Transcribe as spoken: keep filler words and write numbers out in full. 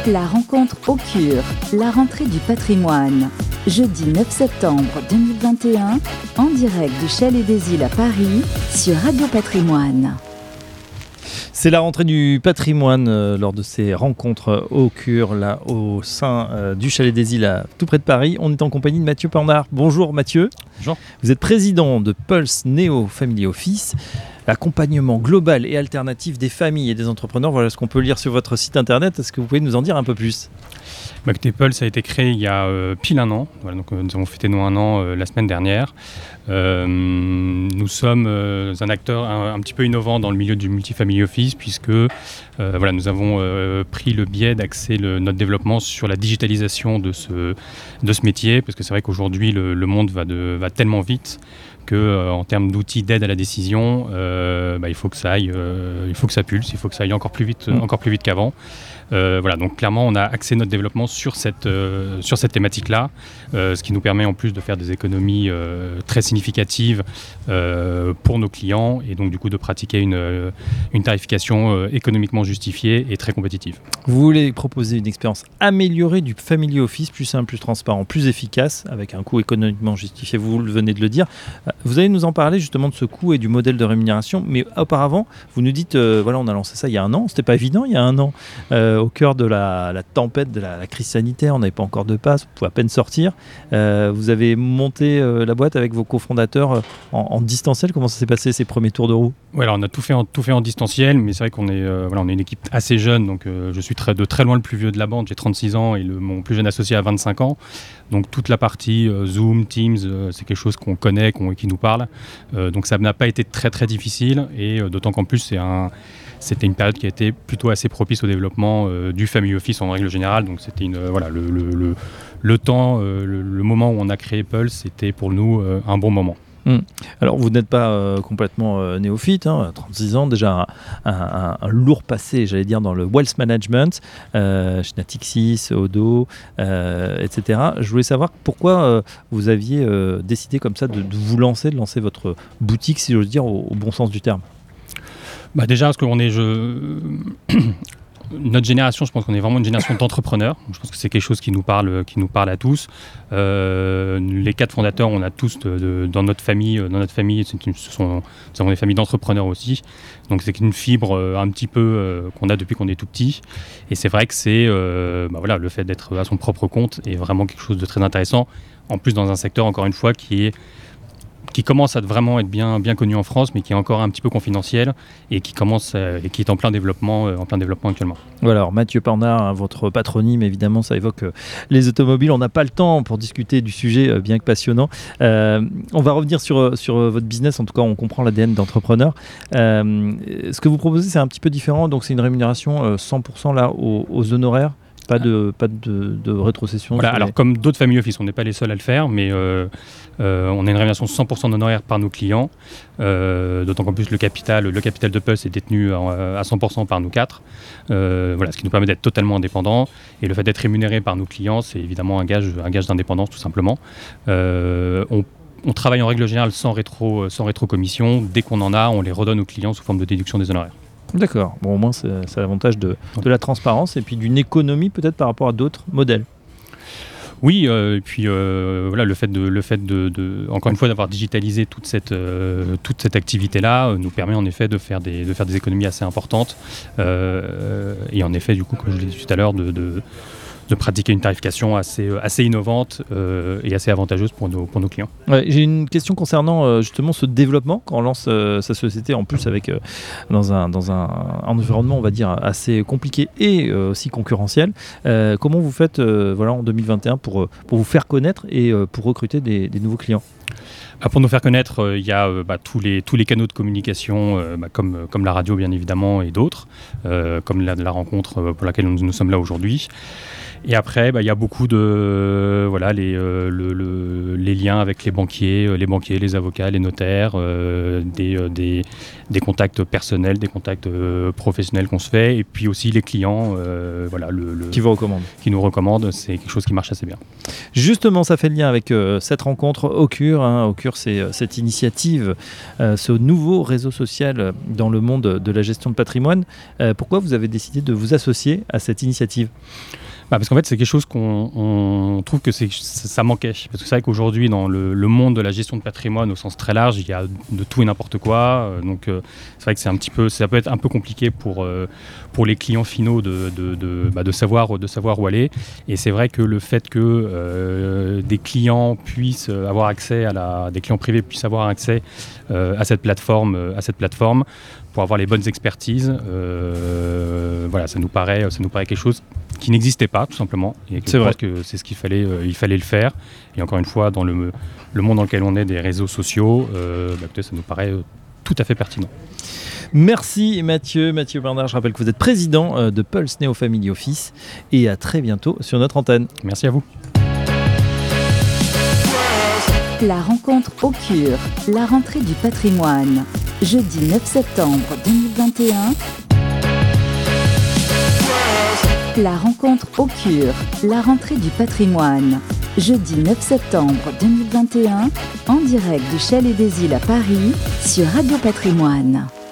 La rencontre au Cure, la rentrée du patrimoine. Jeudi neuf septembre deux mille vingt et un, en direct du Chalet des Îles à Paris, sur Radio Patrimoine. C'est la rentrée du patrimoine euh, lors de ces rencontres au Cure, là, au sein euh, du Chalet des Îles, à, tout près de Paris. On est en compagnie de Mathieu Pandard. Bonjour Mathieu. Bonjour. Vous êtes président de Pulse Neo Family Office, l'accompagnement global et alternatif des familles et des entrepreneurs. Voilà ce qu'on peut lire sur votre site internet. Est-ce que vous pouvez nous en dire un peu plus ? Bah, écoutez, Pulse a été créé il y a euh, pile un an. Voilà, donc, euh, nous avons fêté nos un an euh, la semaine dernière. Euh, nous sommes euh, un acteur un, un petit peu innovant dans le milieu du multifamily office puisque euh, voilà, nous avons euh, pris le biais d'axer le, notre développement sur la digitalisation de ce, de ce métier, parce que c'est vrai qu'aujourd'hui le, le monde va, de, va tellement vite que euh, en termes d'outils d'aide à la décision, euh, bah, il faut que ça aille, euh, il faut que ça pulse, il faut que ça aille encore plus vite, mmh. encore plus vite qu'avant. Euh, voilà, donc clairement, on a axé notre développement sur cette, euh, sur cette thématique-là, euh, ce qui nous permet en plus de faire des économies euh, très significatives euh, pour nos clients et donc du coup de pratiquer une, euh, une tarification euh, économiquement justifiée et très compétitive. Vous voulez proposer une expérience améliorée du family office, plus simple, plus transparent, plus efficace, avec un coût économiquement justifié, vous venez de le dire. Vous allez nous en parler justement de ce coût et du modèle de rémunération, mais auparavant, vous nous dites, euh, voilà, on a lancé ça il y a un an, c'était pas évident il y a un an. Euh, au cœur de la, la tempête, de la, la crise sanitaire, on n'avait pas encore de passe, on pouvait à peine sortir. Euh, vous avez monté euh, la boîte avec vos cofondateurs euh, en, en distanciel. Comment ça s'est passé ces premiers tours de roue ? Ouais, alors on a tout fait en, tout fait en distanciel, mais c'est vrai qu'on est, euh, voilà, on est une équipe assez jeune, donc euh, je suis très, de très loin le plus vieux de la bande, j'ai trente-six ans et le, mon plus jeune associé a vingt-cinq ans. Donc toute la partie euh, Zoom, Teams, euh, c'est quelque chose qu'on connaît, qu'on, qui nous parle. Euh, donc ça n'a pas été très très difficile et euh, d'autant qu'en plus c'est un... C'était une période qui a été plutôt assez propice au développement euh, du family office en règle générale. Donc c'était une, euh, voilà, le, le, le, le temps, euh, le, le moment où on a créé Pulse, c'était pour nous euh, un bon moment. Mmh. Alors vous n'êtes pas euh, complètement euh, néophyte, hein, trente-six ans, déjà un, un, un lourd passé, j'allais dire, dans le wealth management, euh, chez Natixis, Odo, euh, et cetera. Je voulais savoir pourquoi euh, vous aviez euh, décidé comme ça de, de vous lancer, de lancer votre boutique, si j'ose dire, au, au bon sens du terme. Bah déjà, parce qu'on est... Je... Notre génération, je pense qu'on est vraiment une génération d'entrepreneurs. Je pense que c'est quelque chose qui nous parle, qui nous parle à tous. Euh, les quatre fondateurs, on a tous de, de, dans notre famille, dans notre famille, c'est une, ce sont, nous avons des familles d'entrepreneurs aussi. Donc c'est une fibre euh, un petit peu euh, qu'on a depuis qu'on est tout petit. Et c'est vrai que c'est, euh, bah voilà, le fait d'être à son propre compte est vraiment quelque chose de très intéressant. En plus, dans un secteur, encore une fois, qui est qui commence à vraiment être bien, bien connu en France, mais qui est encore un petit peu confidentiel et qui commence euh, et qui est en plein développement, euh, en plein développement actuellement. Voilà, alors Mathieu Pandard, hein, votre patronyme, évidemment, ça évoque euh, les automobiles. On n'a pas le temps pour discuter du sujet, euh, bien que passionnant. Euh, on va revenir sur, sur votre business. En tout cas, on comprend l'A D N d'entrepreneur. Euh, ce que vous proposez, c'est un petit peu différent. Donc, c'est une rémunération euh, cent pour cent là, aux, aux honoraires. Pas de, pas de, de rétrocession. Voilà, alors les... comme d'autres family office, on n'est pas les seuls à le faire, mais euh, euh, on a une rémunération cent pour cent d'honoraires par nos clients, euh, d'autant qu'en plus le capital, le capital de Pulse est détenu à, à cent pour cent par nous quatre, euh, voilà, ce qui nous permet d'être totalement indépendants. Et le fait d'être rémunéré par nos clients, c'est évidemment un gage, un gage d'indépendance tout simplement. Euh, on On travaille en règle générale sans rétro, sans rétro-commission. Dès qu'on en a, on les redonne aux clients sous forme de déduction des honoraires. D'accord. Bon, au moins, c'est, c'est l'avantage de, de la transparence et puis d'une économie peut-être par rapport à d'autres modèles. Oui, euh, et puis euh, voilà, le fait, de, le fait de, de, encore une fois, d'avoir digitalisé toute cette, euh, toute cette activité-là euh, nous permet en effet de faire des, de faire des économies assez importantes. Euh, et en effet, du coup, comme je l'ai dit tout à l'heure, de... de de pratiquer une tarification assez, assez innovante euh, et assez avantageuse pour nos, pour nos clients. Ouais, j'ai une question concernant euh, justement ce développement quand on lance euh, sa société en plus avec, euh, dans, un, dans un, un environnement on va dire assez compliqué et euh, aussi concurrentiel. Euh, comment vous faites euh, voilà, en deux mille vingt et un pour, pour vous faire connaître et euh, pour recruter des, des nouveaux clients ? Bah pour nous faire connaître, il euh, y a euh, bah, tous, les, tous les canaux de communication, euh, bah, comme, comme la radio bien évidemment et d'autres, euh, comme la, la rencontre euh, pour laquelle nous, nous sommes là aujourd'hui. Et après, bah, y a beaucoup de voilà les, euh, le, le, les liens avec les banquiers, euh, les banquiers, les avocats, les notaires, euh, des, euh, des, des contacts personnels, des contacts euh, professionnels qu'on se fait, et puis aussi les clients, euh, voilà, le, le, qui vous recommandent. Qui nous recommandent, c'est quelque chose qui marche assez bien. Justement, ça fait le lien avec euh, cette rencontre au Cure Hein. Occur, c'est euh, cette initiative, euh, ce nouveau réseau social dans le monde de la gestion de patrimoine. Euh, pourquoi vous avez décidé de vous associer à cette initiative ? Bah parce qu'en fait, c'est quelque chose qu'on on trouve que c'est, ça manquait. Parce que c'est vrai qu'aujourd'hui, dans le, le monde de la gestion de patrimoine au sens très large, il y a de tout et n'importe quoi. Euh, donc, euh, c'est vrai que c'est un petit peu, ça peut être un peu compliqué pour, euh, pour les clients finaux de, de, de, bah de, savoir, de savoir où aller. Et c'est vrai que le fait que euh, des clients puissent avoir accès à la, des clients privés puissent avoir accès euh, à cette plateforme, à cette plateforme, pour avoir les bonnes expertises, euh, voilà, ça nous paraît, ça nous paraît quelque chose qui n'existait pas, tout simplement. Et que c'est je vrai. pense que c'est ce qu'il fallait, euh, il fallait le faire. Et encore une fois, dans le, le monde dans lequel on est des réseaux sociaux, euh, bah, ça nous paraît euh, tout à fait pertinent. Merci Mathieu. Mathieu Bernard, je rappelle que vous êtes président euh, de Pulse Neo Family Office. Et à très bientôt sur notre antenne. Merci à vous. La rencontre au Cure, la rentrée du patrimoine. Jeudi neuf septembre deux mille vingt et un. La rencontre au Cure, la rentrée du patrimoine. Jeudi neuf septembre deux mille vingt et un, en direct du Chalet des Îles à Paris, sur Radio Patrimoine.